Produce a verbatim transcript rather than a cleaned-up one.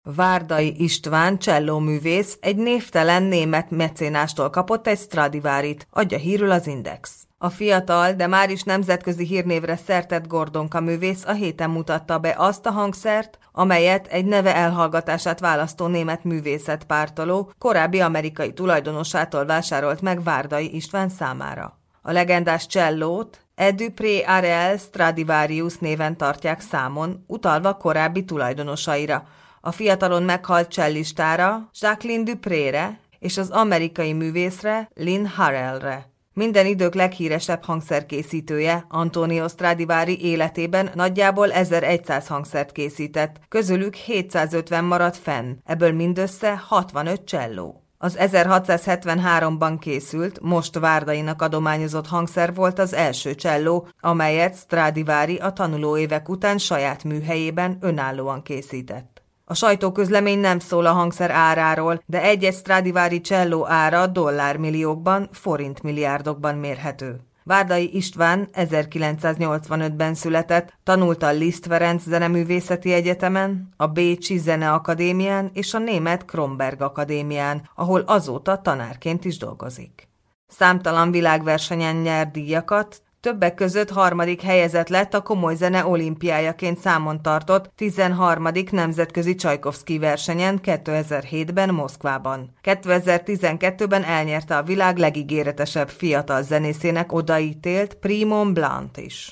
Várdai István csellóművész egy névtelen német mecénástól kapott egy Stradivárit, adja hírül az Index. A fiatal, de már is nemzetközi hírnévre szertett Gordonka művész a héten mutatta be azt a hangszert, amelyet egy neve elhallgatását választó német művészetpártoló korábbi amerikai tulajdonosától vásárolt meg Várdai István számára. A legendás csellót E Dupré Arel Stradivarius néven tartják számon, utalva korábbi tulajdonosaira, a fiatalon meghalt cellistára, Jacqueline Duprére és az amerikai művészre, Lynn Harrellre. Minden idők leghíresebb hangszerkészítője, Antonio Stradivari életében nagyjából ezerszáz hangszert készített, közülük hétszázötven maradt fenn, ebből mindössze hatvanöt cselló. Az ezerhatszázhetvenháromban készült, most Várdainak adományozott hangszer volt az első cselló, amelyet Stradivari a tanulóévek után saját műhelyében önállóan készített. A sajtóközlemény nem szól a hangszer áráról, de egy-egy Stradivari cselló ára dollármilliókban, forintmilliárdokban mérhető. Várdai István ezerkilencszáznyolcvanötben született, tanult a Liszt Ferenc Zeneművészeti Egyetemen, a Bécsi Zeneakadémián és a német Kronberg Akadémián, ahol azóta tanárként is dolgozik. Számtalan világversenyen nyert díjakat, többek között harmadik helyezett lett a komoly zene olimpiájaként számon tartott tizenharmadik nemzetközi Csajkovszkij versenyen kétezer-hétben Moszkvában. kétezer-tizenkettőben elnyerte a világ legígéretesebb fiatal zenészének odaítélt Prix Mont Blanc is.